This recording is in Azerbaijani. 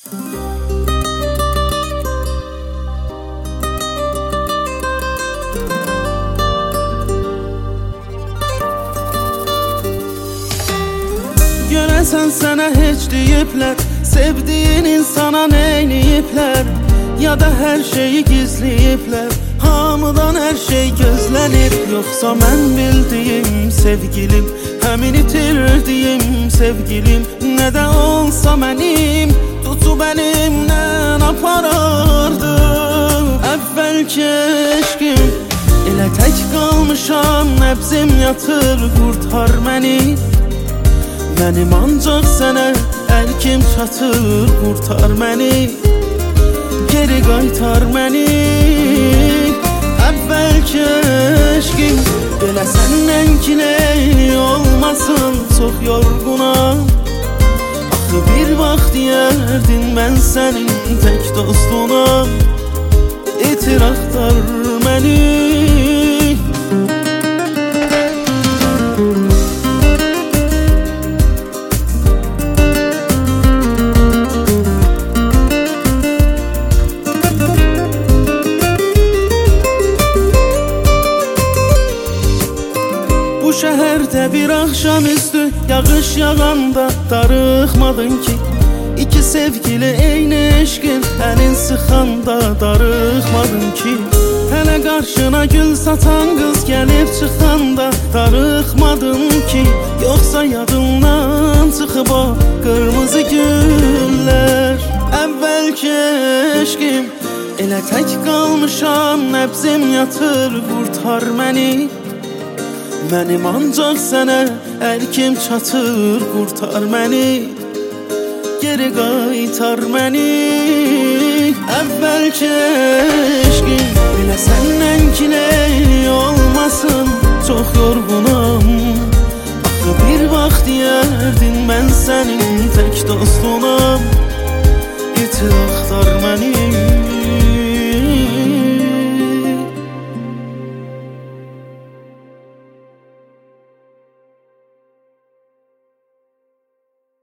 Görəsən sənə heç deyiblər, sevdiyin insana neyləyiblər, ya da hər şeyi gizləyiblər, hamıdan hər şey gözlənir. Yoxsa mən bildiyim sevgilim, həmin itirdiyim sevgilim, nə də olsa mənim tutub əlimdən aparardı. Əvvəlki eşqim, elə tək qalmışam, nəbzim yatır, qurtar məni. Mənim ancaq sənə əlkim çatır, qurtar məni, geri qaytar məni. Əvvəlki eşqim, belə səndən kiley olmasın, çox yorğunam. Axı bir vaxt deyərdin mən sənin tək dostunam, itir axtar məni. Bu şəhərdə bir axşamüstü yağış yağanda darıxmadın ki, İki sevgili eyni eşqin əlin sıxanda darıxmadın ki, hələ qarşına gül satan qız gəlib çıxanda darıxmadın ki, yoxsa yadından çıxıb o qırmızı güllər. Əvvəlki eşqim, elə tək qalmışam, nəbzim yatır, qurtar məni. Mənim ancaq sənə əlkim çatır, qurtar məni, geri qaytar məni. Əvvəlki eşqim, elə səndən kiley olmasın, çox yorğunam. Axı bir vaxt deyərdin mən sənin tək dostunam, itir